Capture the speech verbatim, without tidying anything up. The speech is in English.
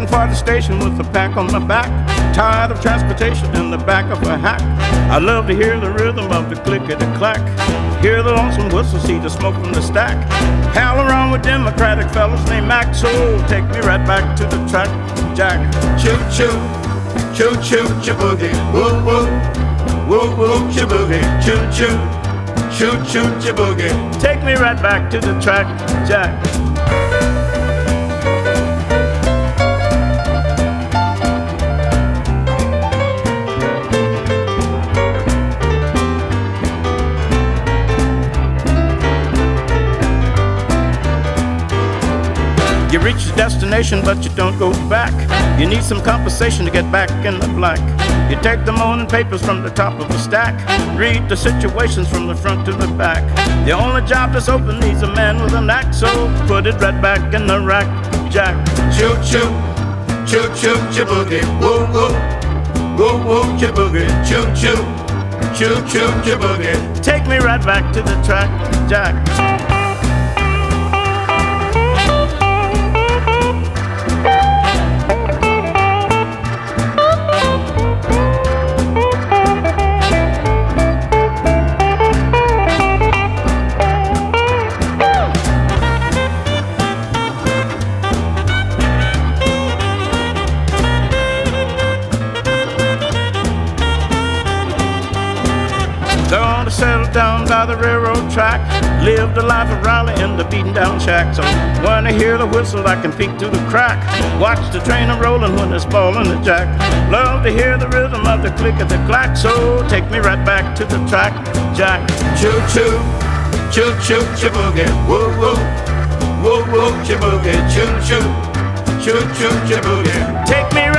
heading for the station with a pack on my back. Tired of transportation in the back of a hack. I love to hear the rhythm of the click-a-clack. Hear the lonesome whistle, see the smoke from the stack. Pal around with Democratic fellas named Mac, so take me right back to the track, Jack. Choo-choo, choo-choo, choo-boogie, woo-woo, woo-woo, choo-boogie, choo-choo, choo-choo, choo-boogie. Take me right back to the track, Jack. You reach your destination, but you don't go back. You need some compensation to get back in the black. You take the morning papers from the top of the stack. Read the situations from the front to the back. The only job that's open needs a man with a knack, so put it right back in the rack, Jack. Choo-choo, choo-choo, choo-boogie, woo-woo, woo-woo, choo-boogie, choo-choo, choo-choo, choo-boogie. Take me right back to the track, Jack. Gonna settle down by the railroad track. Live the life of Raleigh in the beaten down shack. So when I hear the whistle, I can peek through the crack. Watch the train a rolling when it's ballin' the jack. Love to hear the rhythm of the click of the clack. So take me right back to the track, Jack. Choo-choo, choo-choo, choo-boogie, woo-woo, woo-woo, choo-boogie, choo-choo, choo-choo, choo-boogie. Take me